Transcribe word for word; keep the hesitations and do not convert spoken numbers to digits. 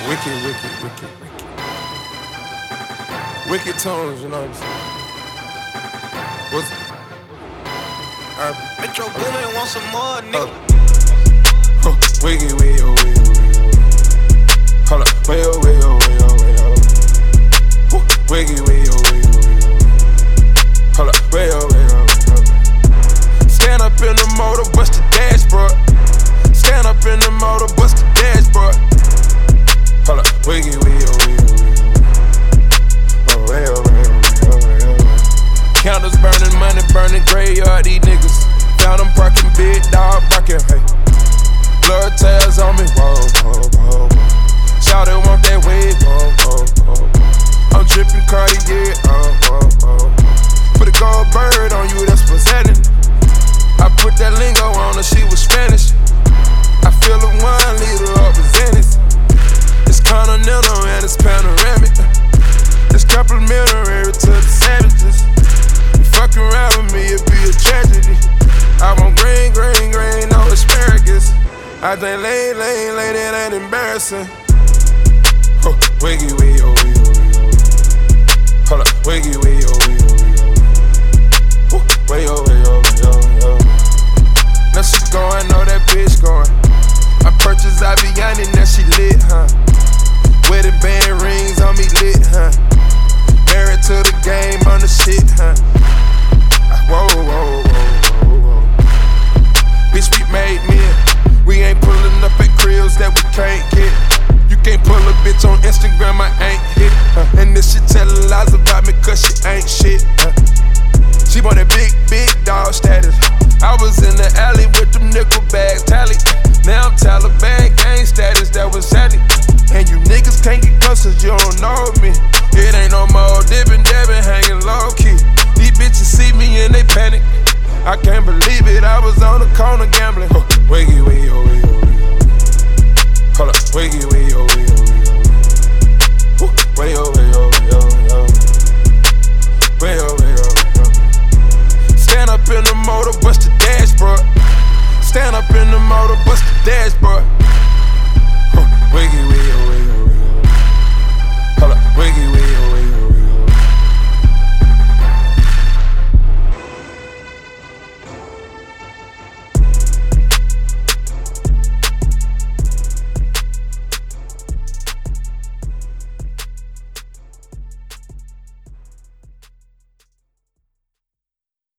Wicked, wicked, wicked, wicked. Wicked tones, you know what I'm saying? What's uh, Metro Boomin want some more, nigga. Uh, huh, wicked, way, oh, way, oh, way, oh. Hold up, way, oh, way, oh, way, oh, way, oh. Wicked, way, oh, way, oh, way, oh. Hold up, way, oh, way, oh, way, oh. Stand up in the motor, bust the dashboard. Stand up in the motor, bust the dashboard. Hold up, wicked, way, oh, way, oh, way, oh. Oh, way, oh, way, oh, way, oh, way, oh, way. Candles burning, money burning, graveyard, these niggas. Found them parking, big dog barking, hey. Blood tails on me, whoa, whoa, whoa, whoa. Shout it, want that wave, whoa, whoa, whoa. I'm dripping Cartier, oh, whoa, whoa. Put a gold bird on you, that's presenting. I put that lingo on her, she was Spanish. I feel a one liter up Zenith. It's continental and it's panoramic. It's complimentary to the savages. Fucking around with me, it'd be a tragedy. I want green, green, green, no asparagus. I think lane, lane, lane, it ain't embarrassing. Huh, wiggy, wiggy, oh, wiggy, oh, wiggy, oh. Hold up, wiggy, wiggy, oh, wiggy, oh, wiggy, oh. Wiggy, oh, wiggy, oh, wiggy, oh, wiggy, oh. Now she going, know that bitch going. I purchased Aviani, now she lit, huh? Wedding band rings on me lit, huh? Married to the game on the shit, huh? Whoa, whoa, whoa, whoa, whoa. Bitch, we made men. We ain't pulling up at cribs that we can't